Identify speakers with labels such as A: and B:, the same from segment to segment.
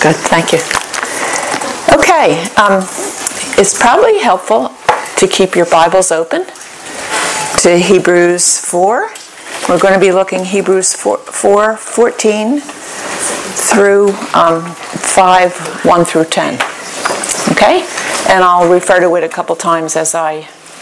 A: Good, thank you. Okay, it's probably helpful to keep your Bibles open to Hebrews 4. We're going to be looking Hebrews 4:14 through 5, 1 through 10. Okay? And I'll refer to it a couple times as I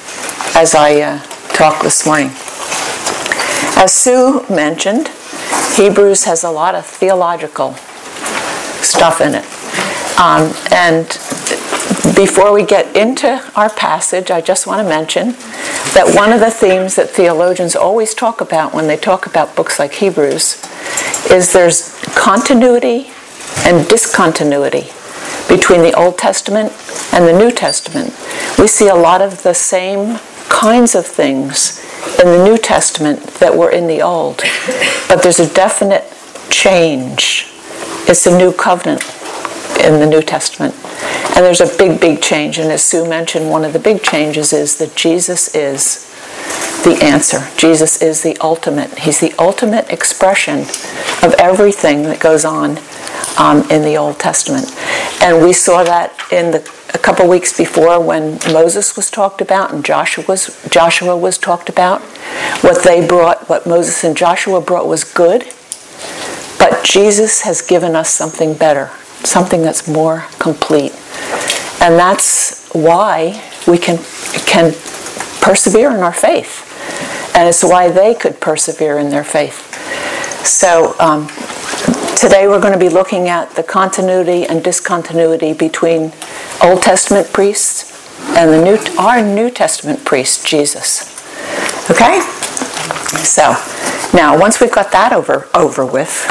A: talk this morning. As Sue mentioned, Hebrews has a lot of theological stuff in it. And before we get into our passage, I just want to mention that one of the themes that theologians always talk about when they talk about books like Hebrews is there's continuity and discontinuity between the Old Testament and the New Testament. We see a lot of the same kinds of things in the New Testament that were in the Old, but there's a definite change. It's a new covenant in the New Testament. And there's a big, big change. And as Sue mentioned, one of the big changes is that Jesus is the answer. Jesus is the ultimate. He's the ultimate expression of everything that goes on in the Old Testament. And we saw that in a couple weeks before when Moses was talked about and Joshua was talked about. What they brought, what Moses and Joshua brought was good. But Jesus has given us something better, something that's more complete. And that's why we can persevere in our faith. And it's why they could persevere in their faith. So today we're going to be looking at the continuity and discontinuity between Old Testament priests and our New Testament priest, Jesus. Okay? So, now once we've got that over with,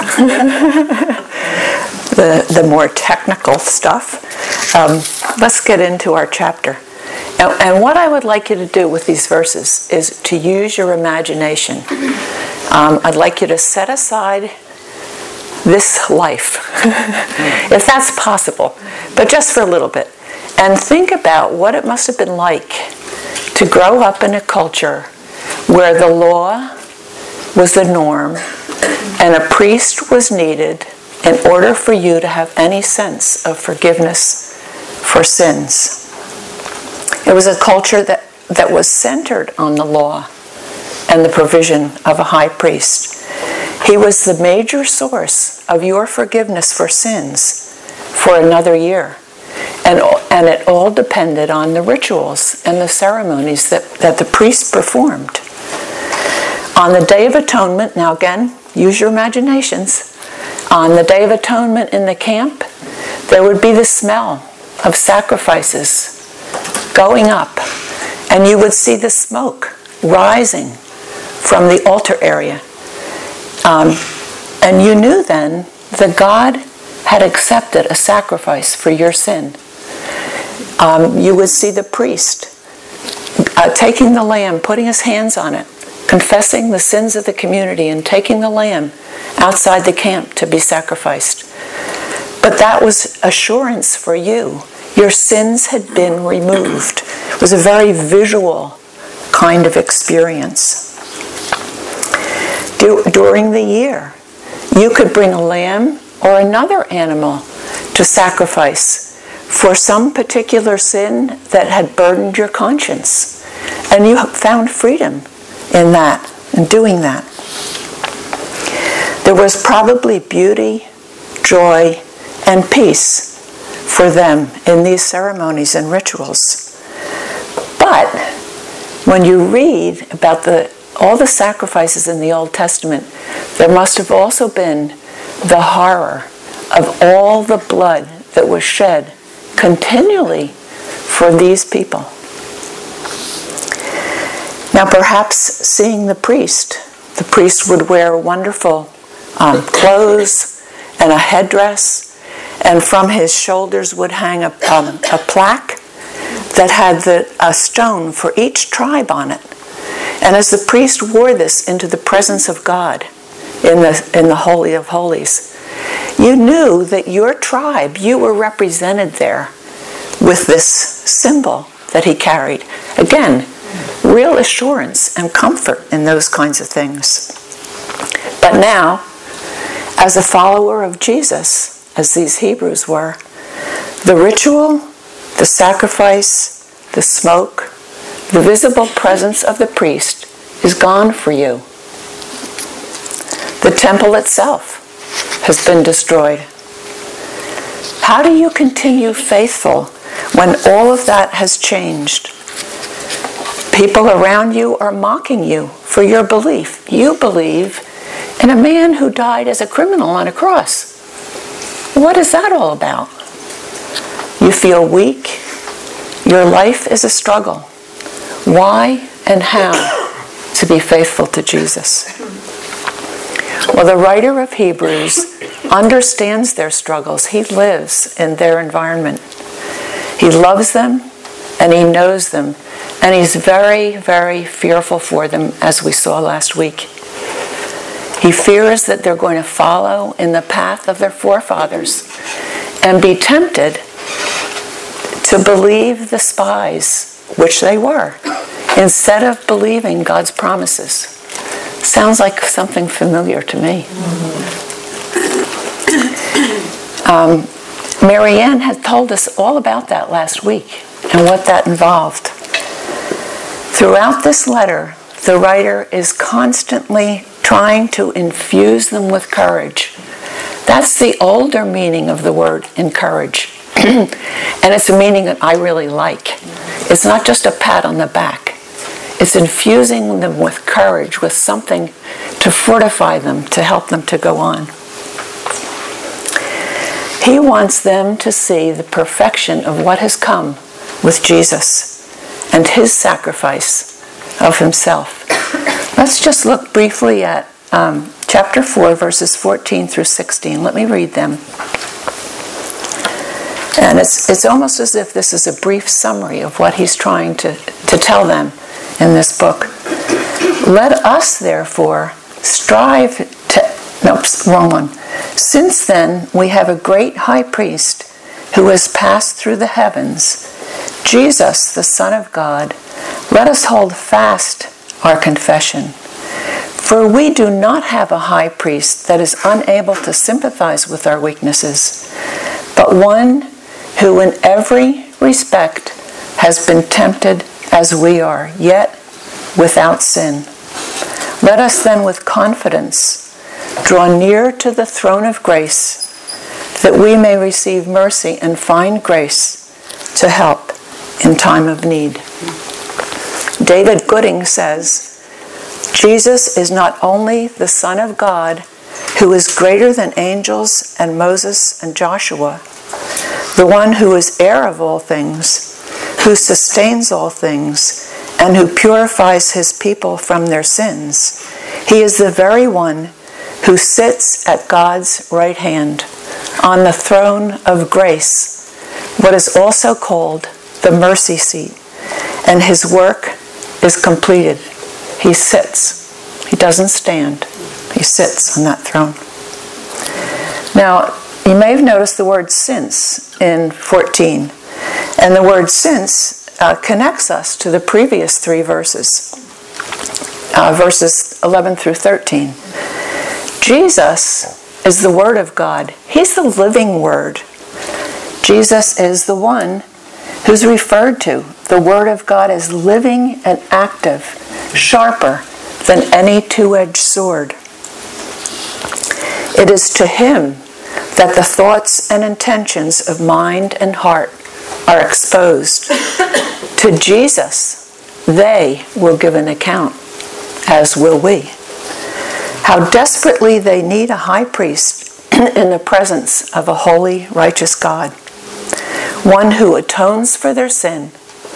A: the more technical stuff, let's get into our chapter. And what I would like you to do with these verses is to use your imagination. I'd like you to set aside this life, if that's possible, but just for a little bit, and think about what it must have been like to grow up in a culture where the law was the norm and a priest was needed in order for you to have any sense of forgiveness for sins. It was a culture that was centered on the law and the provision of a high priest. He was the major source of your forgiveness for sins for another year. And it all depended on the rituals and the ceremonies that the priest performed. On the Day of Atonement, now again, use your imaginations. On the Day of Atonement in the camp, there would be the smell of sacrifices going up, and you would see the smoke rising from the altar area. And you knew then that God had accepted a sacrifice for your sin. You would see the priest taking the lamb, putting his hands on it, confessing the sins of the community, and taking the lamb outside the camp to be sacrificed. But that was assurance for you. Your sins had been removed. It was a very visual kind of experience. During the year, you could bring a lamb or another animal to sacrifice for some particular sin that had burdened your conscience. And you found freedom in that, in doing that. There was probably beauty, joy, and peace for them in these ceremonies and rituals. But when you read about all the sacrifices in the Old Testament, there must have also been the horror of all the blood that was shed continually for these people. Now perhaps seeing the priest would wear wonderful clothes and a headdress, and from his shoulders would hang a plaque that had a stone for each tribe on it. And as the priest wore this into the presence of God in the Holy of Holies, you knew that your tribe, you were represented there with this symbol that he carried. Again, real assurance and comfort in those kinds of things. But now, as a follower of Jesus, as these Hebrews were, the ritual, the sacrifice, the smoke, the visible presence of the priest is gone for you. The temple itself has been destroyed. How do you continue faithful when all of that has changed? People around you are mocking you for your belief. You believe in a man who died as a criminal on a cross. What is that all about? You feel weak. Your life is a struggle. Why and how to be faithful to Jesus? Well, the writer of Hebrews understands their struggles. He lives in their environment. He loves them and he knows them. And he's very, very fearful for them, as we saw last week. He fears that they're going to follow in the path of their forefathers and be tempted to believe the spies, which they were, instead of believing God's promises. Sounds like something familiar to me. Marianne had told us all about that last week and what that involved. Throughout this letter, the writer is constantly trying to infuse them with courage. That's the older meaning of the word encourage. And it's a meaning that I really like. It's not just a pat on the back. It's infusing them with courage, with something to fortify them, to help them to go on. He wants them to see the perfection of what has come with Jesus and his sacrifice of himself. Let's just look briefly at chapter 4, verses 14 through 16. Let me read them. And it's almost as if this is a brief summary of what he's trying to tell them in this book. Let us, therefore, strive to... Nope, wrong one. Since then, we have a great high priest who has passed through the heavens, Jesus, the Son of God. Let us hold fast our confession. For we do not have a high priest that is unable to sympathize with our weaknesses, but one who in every respect has been tempted as we are, yet without sin. Let us then with confidence draw near to the throne of grace, that we may receive mercy and find grace to help in time of need. David Gooding says, Jesus is not only the Son of God, who is greater than angels and Moses and Joshua, the one who is heir of all things, who sustains all things, and who purifies his people from their sins. He is the very one who sits at God's right hand on the throne of grace, what is also called the mercy seat, and his work is completed. He sits. He doesn't stand. He sits on that throne. Now, you may have noticed the word since in 14. And the word since connects us to the previous three verses, verses 11 through 13. Jesus is the Word of God. He's the living Word. Jesus is the one who's referred to, the Word of God, as living and active, sharper than any two-edged sword. It is to him that the thoughts and intentions of mind and heart are exposed. To Jesus, they will give an account, as will we. How desperately they need a high priest in the presence of a holy, righteous God, one who atones for their sin,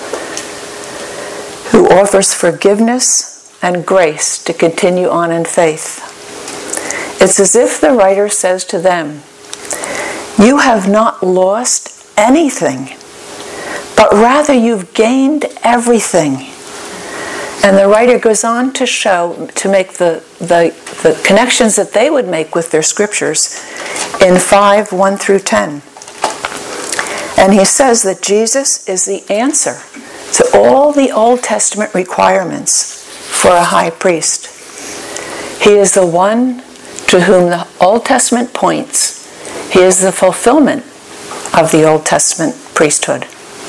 A: who offers forgiveness and grace to continue on in faith. It's as if the writer says to them, you have not lost anything, but rather you've gained everything. And the writer goes on to show, to make the connections that they would make with their scriptures in 5, 1 through 10. And he says that Jesus is the answer to all the Old Testament requirements for a high priest. He is the one to whom the Old Testament points He is the fulfillment of the Old Testament priesthood.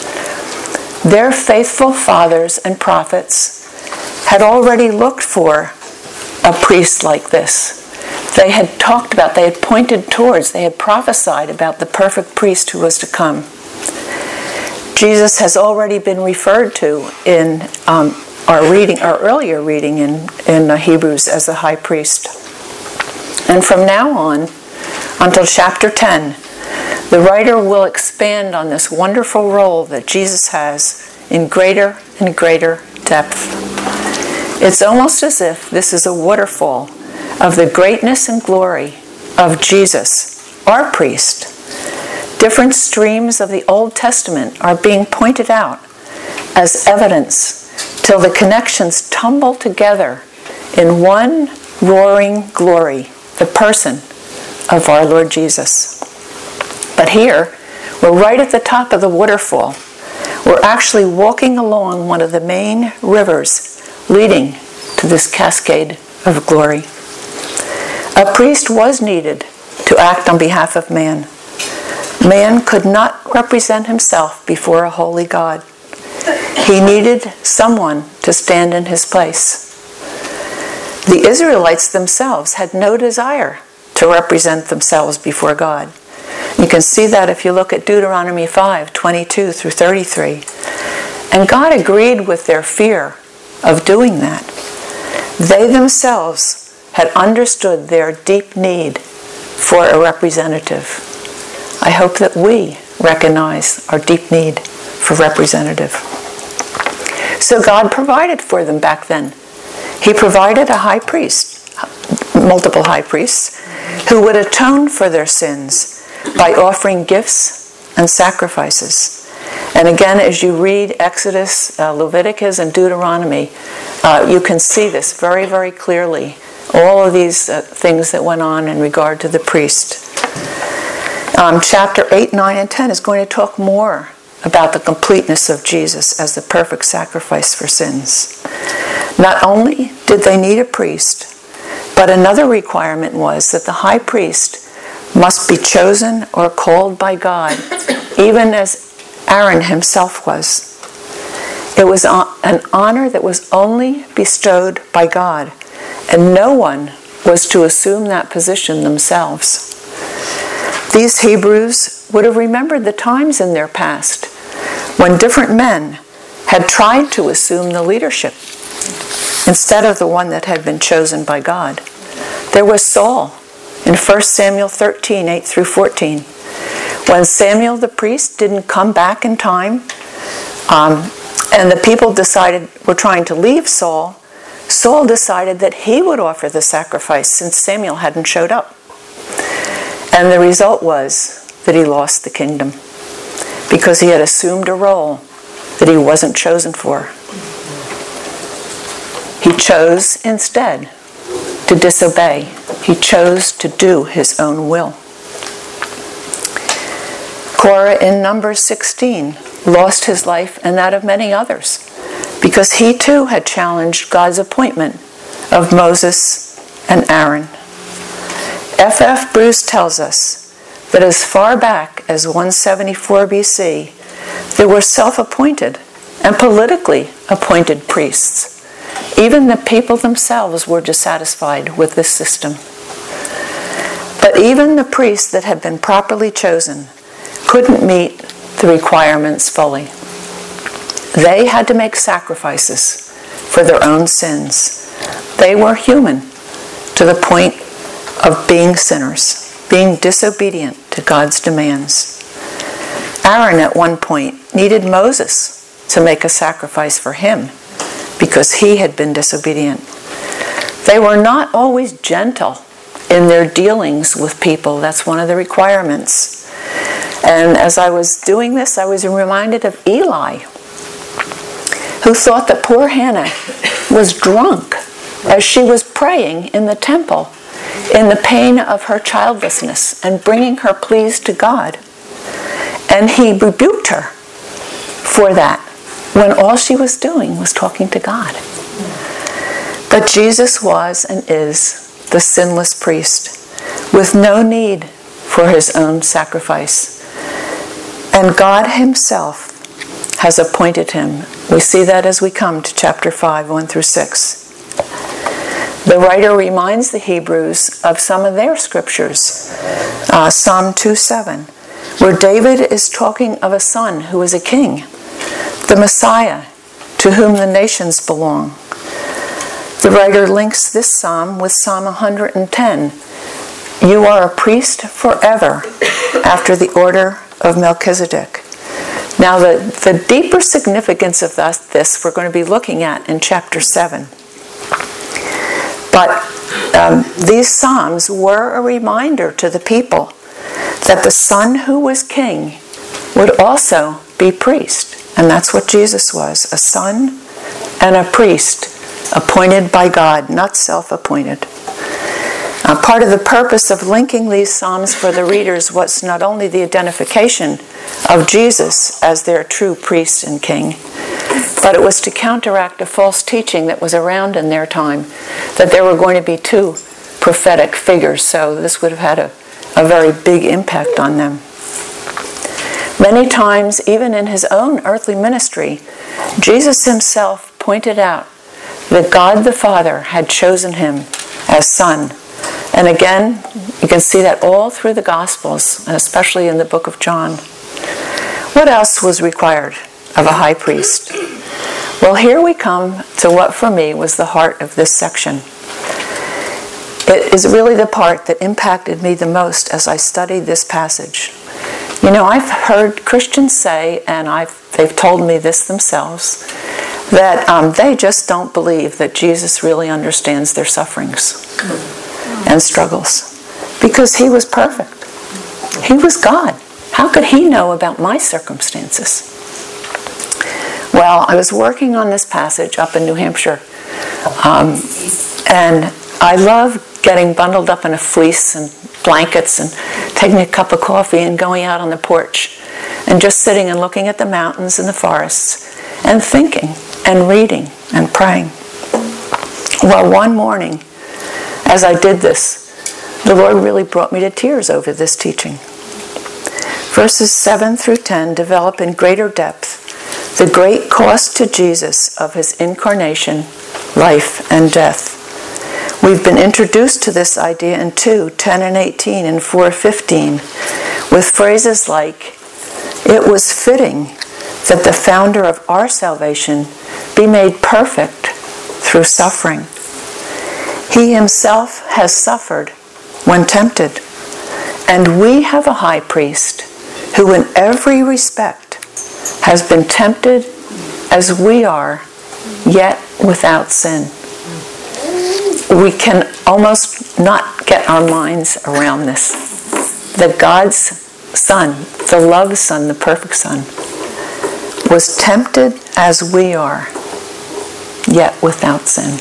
A: Their faithful fathers and prophets had already looked for a priest like this. They had talked about, they had pointed towards, they had prophesied about the perfect priest who was to come. Jesus has already been referred to in our earlier reading in Hebrews as the high priest. And from now on, until chapter 10, the writer will expand on this wonderful role that Jesus has in greater and greater depth. It's almost as if this is a waterfall of the greatness and glory of Jesus, our priest. Different streams of the Old Testament are being pointed out as evidence till the connections tumble together in one roaring glory, the person of our Lord Jesus. But here, we're right at the top of the waterfall. We're actually walking along one of the main rivers leading to this cascade of glory. A priest was needed to act on behalf of man. Man could not represent himself before a holy God. He needed someone to stand in his place. The Israelites themselves had no desire to represent themselves before God. You can see that if you look at Deuteronomy 5:22 through 33. And God agreed with their fear of doing that. They themselves had understood their deep need for a representative. I hope that we recognize our deep need for representative. So God provided for them back then. He provided a high priest, multiple high priests, who would atone for their sins by offering gifts and sacrifices. And again, as you read Exodus, Leviticus, and Deuteronomy, you can see this very, very clearly. All of these things that went on in regard to the priest. Chapter 8, 9, and 10 is going to talk more about the completeness of Jesus as the perfect sacrifice for sins. Not only did they need a priest, but another requirement was that the high priest must be chosen or called by God, even as Aaron himself was. It was an honor that was only bestowed by God, and no one was to assume that position themselves. These Hebrews would have remembered the times in their past when different men had tried to assume the leadership instead of the one that had been chosen by God. There was Saul in 1 Samuel 13, 8 through 14. When Samuel the priest didn't come back in time, and the people were trying to leave Saul, Saul decided that he would offer the sacrifice since Samuel hadn't showed up. And the result was that he lost the kingdom because he had assumed a role that he wasn't chosen for. He chose instead to disobey. He chose to do his own will. Korah in Numbers 16 lost his life and that of many others because he too had challenged God's appointment of Moses and Aaron. F. Bruce tells us that as far back as 174 BC, there were self-appointed and politically appointed priests. Even the people themselves were dissatisfied with this system. But even the priests that had been properly chosen couldn't meet the requirements fully. They had to make sacrifices for their own sins. They were human to the point of being sinners, being disobedient to God's demands. Aaron at one point needed Moses to make a sacrifice for him because he had been disobedient. They were not always gentle in their dealings with people. That's one of the requirements. And as I was doing this, I was reminded of Eli, who thought that poor Hannah was drunk as she was praying in the temple in the pain of her childlessness and bringing her pleas to God. And he rebuked her for that when all she was doing was talking to God. But Jesus was and is the sinless priest with no need for his own sacrifice. And God himself has appointed him. We see that as we come to chapter 5, 1 through 6. The writer reminds the Hebrews of some of their scriptures. Psalm 2:7, where David is talking of a son who is a king, the Messiah, to whom the nations belong. The writer links this psalm with Psalm 110. You are a priest forever, after the order of Melchizedek. Now, the deeper significance of this we're going to be looking at in chapter 7. But these psalms were a reminder to the people that the Son who was king would also be priest. And that's what Jesus was, a son and a priest, appointed by God, not self-appointed. Part of the purpose of linking these psalms for the readers was not only the identification of Jesus as their true priest and king, but it was to counteract a false teaching that was around in their time, that there were going to be two prophetic figures, so this would have had a very big impact on them. Many times, even in his own earthly ministry, Jesus himself pointed out that God the Father had chosen him as son. And again, you can see that all through the Gospels, and especially in the book of John. What else was required of a high priest? Well, here we come to what for me was the heart of this section. It is really the part that impacted me the most as I studied this passage. You know, I've heard Christians say, and they've told me this themselves, that they just don't believe that Jesus really understands their sufferings and struggles, because he was perfect. He was God. How could he know about my circumstances? Well, I was working on this passage up in New Hampshire, and I love getting bundled up in a fleece and blankets and taking a cup of coffee and going out on the porch and just sitting and looking at the mountains and the forests and thinking and reading and praying. Well, one morning, as I did this, the Lord really brought me to tears over this teaching. Verses 7 through 10 develop in greater depth the great cost to Jesus of his incarnation, life, and death. We've been introduced to this idea in 2:10 and 18 and 4:15 with phrases like, it was fitting that the founder of our salvation be made perfect through suffering. He himself has suffered when tempted, and we have a high priest who in every respect has been tempted as we are, yet without sin. We can almost not get our minds around this. That God's Son, the loved Son, the perfect Son, was tempted as we are, yet without sin.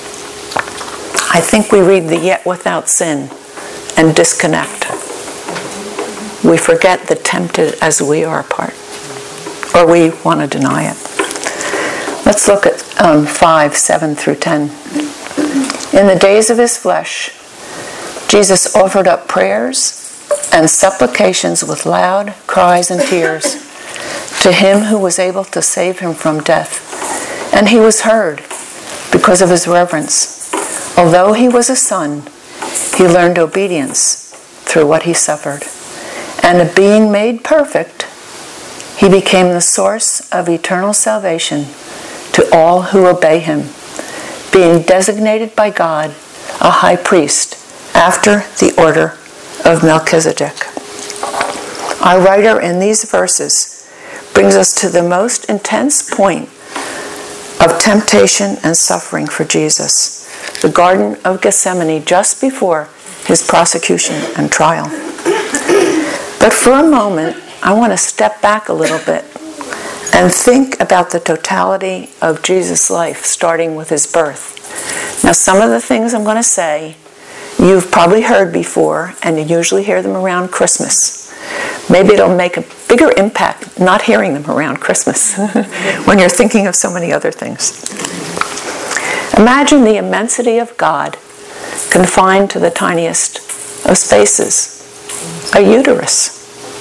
A: I think we read the yet without sin and disconnect. We forget the tempted as we are part, or we want to deny it. Let's look at 5, 7 through 10. In the days of his flesh, Jesus offered up prayers and supplications with loud cries and tears to him who was able to save him from death. And he was heard because of his reverence. Although he was a son, he learned obedience through what he suffered. And being made perfect, he became the source of eternal salvation to all who obey him, being designated by God a high priest after the order of Melchizedek. Our writer in these verses brings us to the most intense point of temptation and suffering for Jesus, the Garden of Gethsemane, just before his prosecution and trial. But for a moment, I want to step back a little bit and think about the totality of Jesus' life, starting with his birth. Now, some of the things I'm going to say, you've probably heard before, and you usually hear them around Christmas. Maybe it'll make a bigger impact not hearing them around Christmas when you're thinking of so many other things. Imagine the immensity of God confined to the tiniest of spaces. a uterus.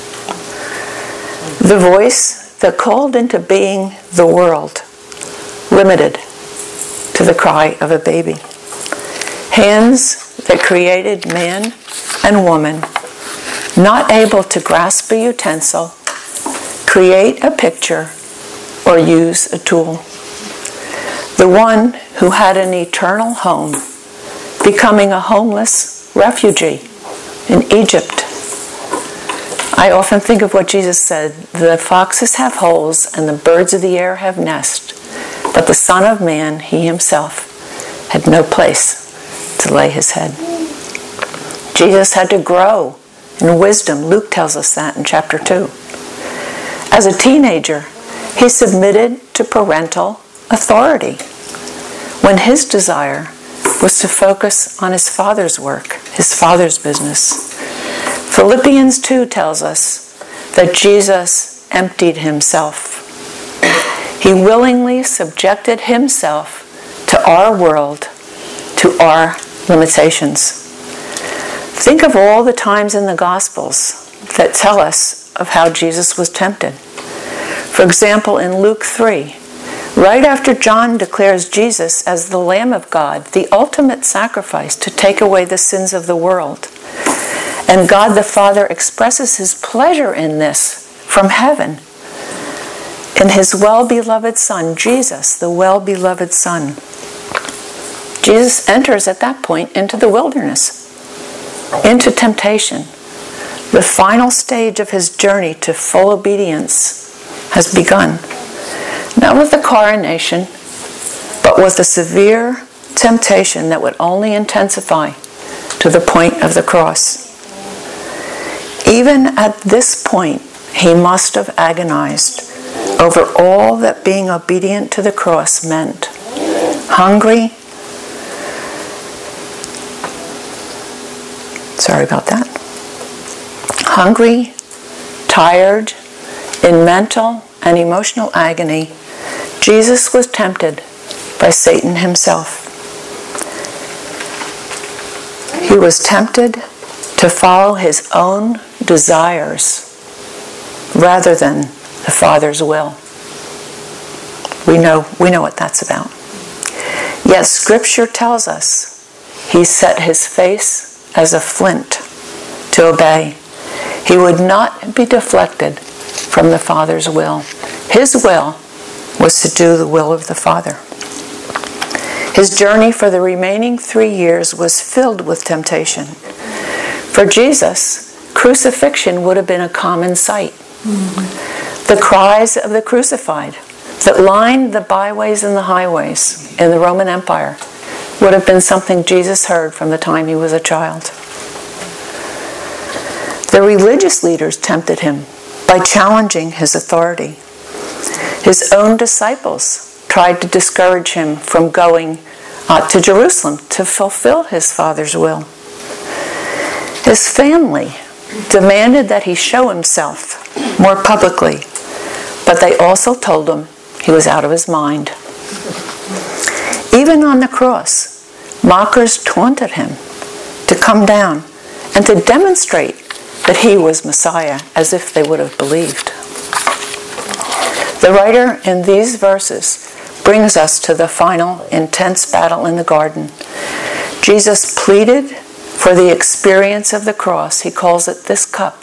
A: The voice that called into being the world, limited to the cry of a baby. Hands that created man and woman, not able to grasp a utensil, create a picture, or use a tool. The one who had an eternal home, becoming a homeless refugee in Egypt. I often think of what Jesus said, the foxes have holes and the birds of the air have nests, but the Son of Man, he himself, had no place to lay his head. Jesus had to grow in wisdom. Luke tells us that in chapter 2. As a teenager, he submitted to parental authority when his desire was to focus on his Father's work, his Father's business. Philippians 2 tells us that Jesus emptied himself. He willingly subjected himself to our world, to our limitations. Think of all the times in the Gospels that tell us of how Jesus was tempted. For example, in Luke 3, right after John declares Jesus as the Lamb of God, the ultimate sacrifice to take away the sins of the world, and God the Father expresses his pleasure in this from heaven in his well-beloved Son, Jesus, the well-beloved Son. Jesus enters at that point into the wilderness, into temptation. The final stage of his journey to full obedience has begun. Not with the coronation, but with a severe temptation that would only intensify to the point of the cross. Even at this point, he must have agonized over all that being obedient to the cross meant. Hungry. Sorry about that. Hungry, tired, in mental and emotional agony, Jesus was tempted by Satan himself. He was tempted to follow his own desires rather than the Father's will. We know what that's about. Yet Scripture tells us he set his face as a flint to obey. He would not be deflected from the Father's will. His will was to do the will of the Father. His journey for the remaining 3 years was filled with temptation. For Jesus, crucifixion would have been a common sight. The cries of the crucified that lined the byways and the highways in the Roman Empire would have been something Jesus heard from the time he was a child. The religious leaders tempted him by challenging his authority. His own disciples tried to discourage him from going to Jerusalem to fulfill his Father's will. His family demanded that he show himself more publicly, but they also told him he was out of his mind. Even on the cross, mockers taunted him to come down and to demonstrate that he was Messiah, as if they would have believed. The writer in these verses brings us to the final intense battle in the garden. Jesus pleaded for the experience of the cross. He calls it this cup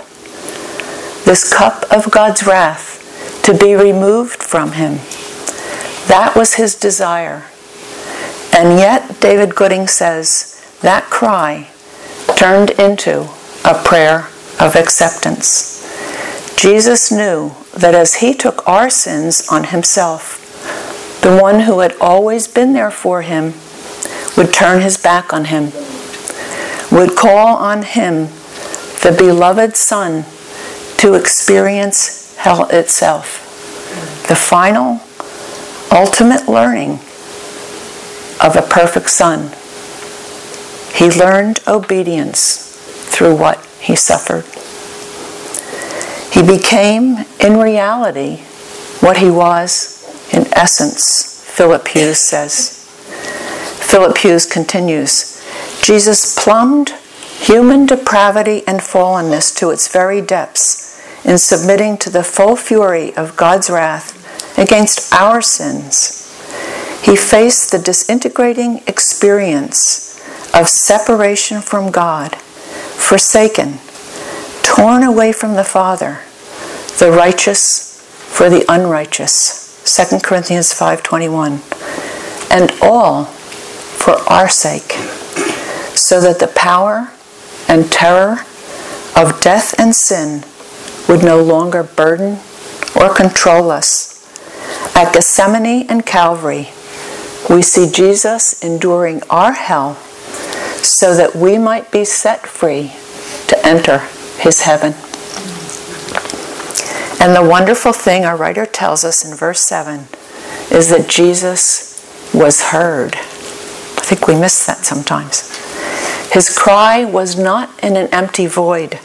A: of God's wrath to be removed from him. That was his desire. And yet, David Gooding says, that cry turned into a prayer of acceptance. Jesus knew that as he took our sins on himself, the one who had always been there for him would turn his back on him, would call on him, the beloved Son, to experience hell itself. The final, ultimate learning of a perfect Son. He learned obedience through what he suffered. He became, in reality, what he was in essence, Philip Hughes says. Philip Hughes continues, Jesus plumbed human depravity and fallenness to its very depths in submitting to the full fury of God's wrath against our sins. He faced the disintegrating experience of separation from God, forsaken, torn away from the Father, the righteous for the unrighteous, 2 Corinthians 5:21, and all for our sake, so that the power and terror of death and sin would no longer burden or control us. At Gethsemane and Calvary, we see Jesus enduring our hell so that we might be set free to enter his heaven. And the wonderful thing our writer tells us in verse 7 is that Jesus was heard. I think we miss that sometimes. His cry was not in an empty void.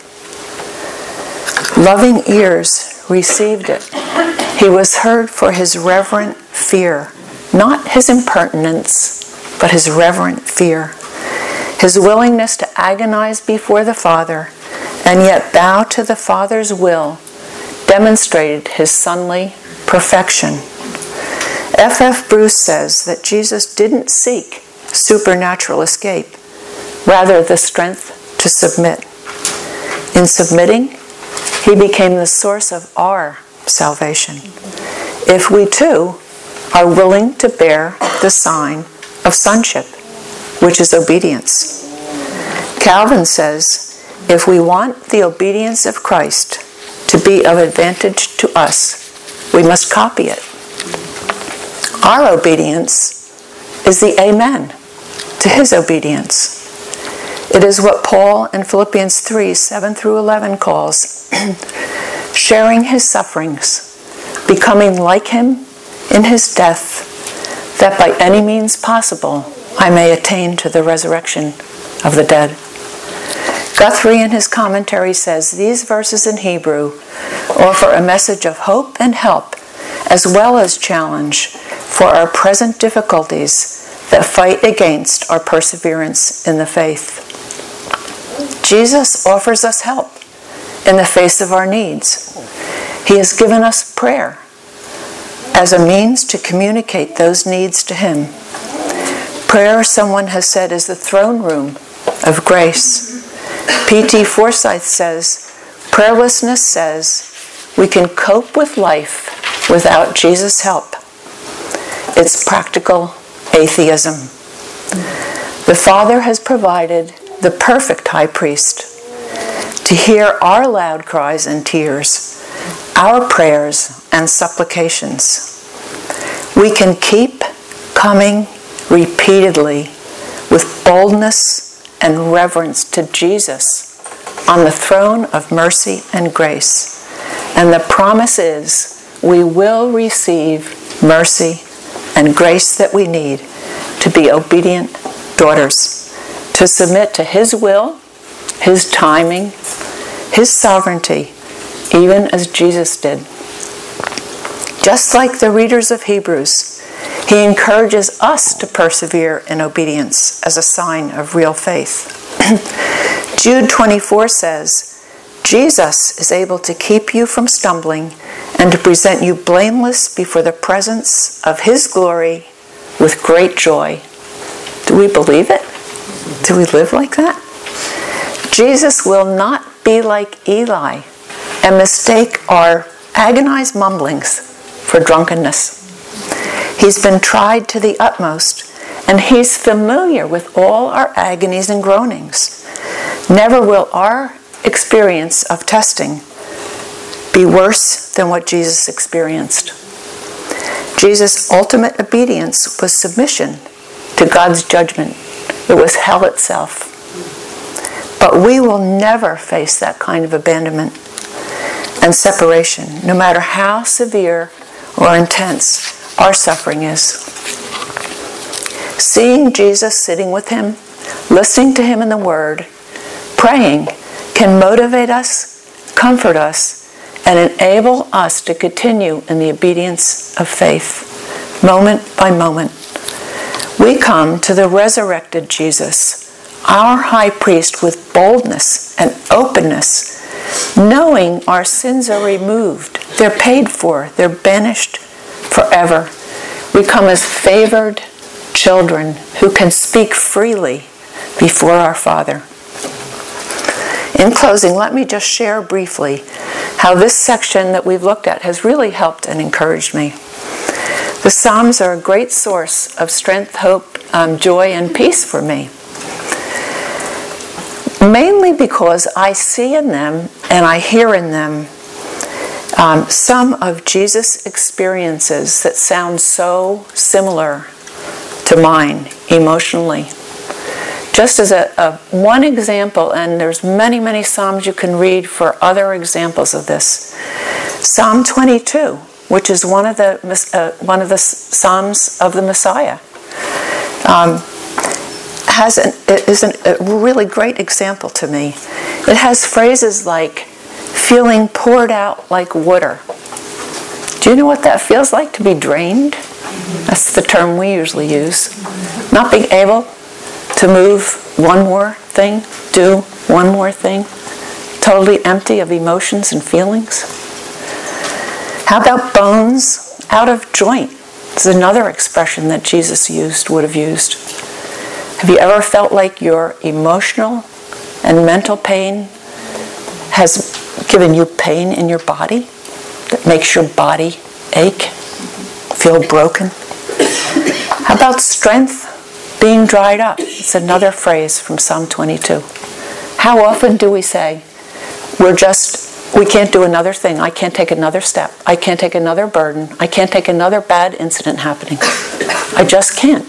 A: Loving ears received it. He was heard for his reverent fear, not his impertinence, but his reverent fear. His willingness to agonize before the Father and yet bow to the Father's will demonstrated his sonly perfection. F.F. Bruce says that Jesus didn't seek supernatural escape, rather the strength to submit. In submitting, he became the source of our salvation, if we too are willing to bear the sign of sonship, which is obedience. Calvin says, if we want the obedience of Christ to be of advantage to us, we must copy it. Our obedience is the amen to his obedience. It is what Paul in Philippians 3:7-11 calls sharing his sufferings, becoming like him in his death, that by any means possible I may attain to the resurrection of the dead. Guthrie in his commentary says these verses in Hebrew offer a message of hope and help, as well as challenge for our present difficulties that fight against our perseverance in the faith. Jesus offers us help in the face of our needs. He has given us prayer as a means to communicate those needs to him. Prayer, someone has said, is the throne room of grace. P.T. Forsyth says, prayerlessness says we can cope with life without Jesus' help. It's practical atheism. The Father has provided the perfect high priest to hear our loud cries and tears, our prayers and supplications. We can keep coming repeatedly with boldness and reverence to Jesus on the throne of mercy and grace. And the promise is we will receive mercy and grace that we need to be obedient daughters, to submit to his will, his timing, his sovereignty, even as Jesus did. Just like the readers of Hebrews, he encourages us to persevere in obedience as a sign of real faith. Jude 24 says, Jesus is able to keep you from stumbling and to present you blameless before the presence of his glory with great joy. Do we believe it? Do we live like that? Jesus will not be like Eli and mistake our agonized mumblings for drunkenness. He's been tried to the utmost, and he's familiar with all our agonies and groanings. Never will our experience of testing be worse than what Jesus experienced. Jesus' ultimate obedience was submission to God's judgment. It was hell itself. But we will never face that kind of abandonment and separation, no matter how severe or intense our suffering is. Seeing Jesus sitting with him, listening to him in the Word, praying, can motivate us, comfort us, and enable us to continue in the obedience of faith, moment by moment. We come to the resurrected Jesus, our high priest with boldness and openness, knowing our sins are removed, they're paid for, they're banished forever. We come as favored children who can speak freely before our Father. In closing, let me just share briefly how this section that we've looked at has really helped and encouraged me. The Psalms are a great source of strength, hope, joy, and peace for me. Mainly because I see in them and I hear in them some of Jesus' experiences that sound so similar to mine emotionally. Just as a one example, and there's many, many Psalms you can read for other examples of this. Psalm 22, which is one of the Psalms of the Messiah, is a really great example to me. It has phrases like feeling poured out like water. Do you know what that feels like, to be drained? That's the term we usually use. Not being able to move one more thing, do one more thing, totally empty of emotions and feelings. How about bones out of joint? It's another expression that Jesus would have used. Have you ever felt like your emotional and mental pain has given you pain in your body that makes your body ache, feel broken? How about strength being dried up? It's another phrase from Psalm 22. How often do we say, we can't do another thing, I can't take another step, I can't take another burden, I can't take another bad incident happening. I just can't.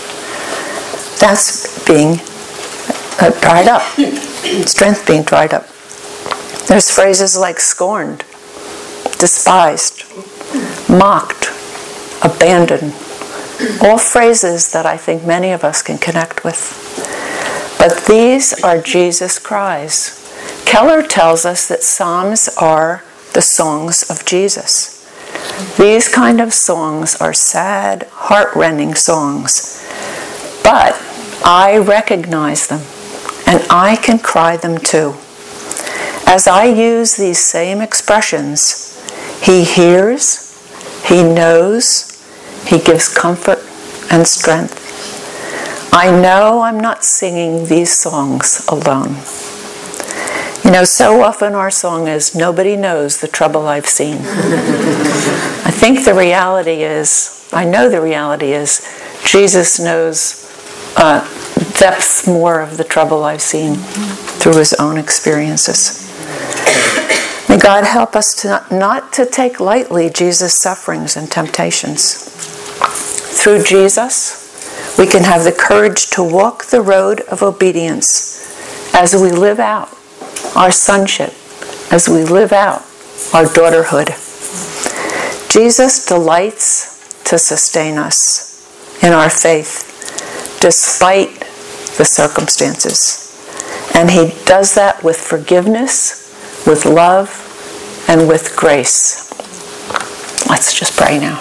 A: That's being dried up. Strength being dried up. There's phrases like scorned, despised, mocked, abandoned. All phrases that I think many of us can connect with. But these are Jesus' cries. Keller tells us that Psalms are the songs of Jesus. These kind of songs are sad, heart-rending songs. But I recognize them, and I can cry them too. As I use these same expressions, He hears, He knows, He gives comfort and strength. I know I'm not singing these songs alone. You know, so often our song is, nobody knows the trouble I've seen. I think the reality is, I know the reality is, Jesus knows depths more of the trouble I've seen through His own experiences. May God help us not to take lightly Jesus' sufferings and temptations. Through Jesus, we can have the courage to walk the road of obedience as we live out our sonship, as we live out our daughterhood. Jesus delights to sustain us in our faith despite the circumstances. And He does that with forgiveness, with love, and with grace. Let's just pray now.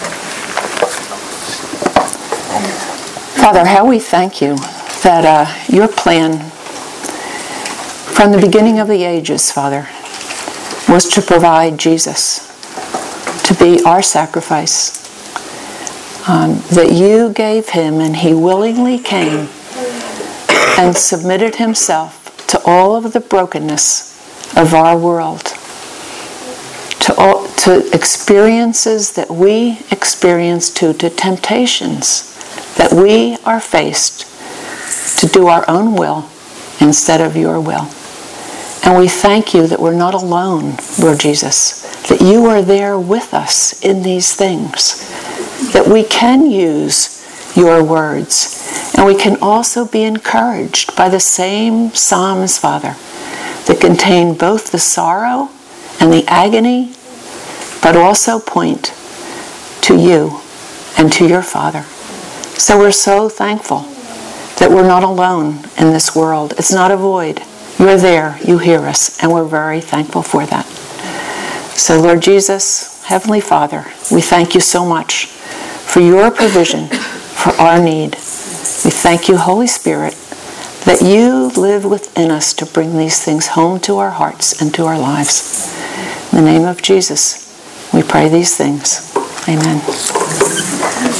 A: Father, how we thank You that Your plan from the beginning of the ages, Father, was to provide Jesus, to be our sacrifice. That You gave Him, and He willingly came and submitted Himself to all of the brokenness of our world, to experiences that we experience, to temptations that we are faced to do our own will instead of Your will. And we thank You that we're not alone, Lord Jesus, that You are there with us in these things, that we can use Your words, and we can also be encouraged by the same Psalms, Father, that contain both the sorrow and the agony, but also point to You and to Your Father. So we're so thankful that we're not alone in this world. It's not a void. You're there, You hear us, and we're very thankful for that. So Lord Jesus, Heavenly Father, we thank You so much for Your provision for our need. We thank You, Holy Spirit, that you live within us to bring these things home to our hearts and to our lives. In the name of Jesus, we pray these things. Amen.